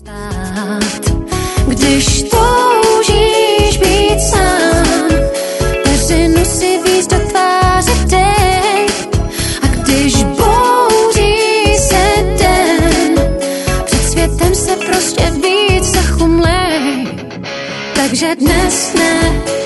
Když toužíš být sám, peřinu si víc do tváře dej. A když bouří se den, před světem se prostě víc zachumlej. Takže dnes ne.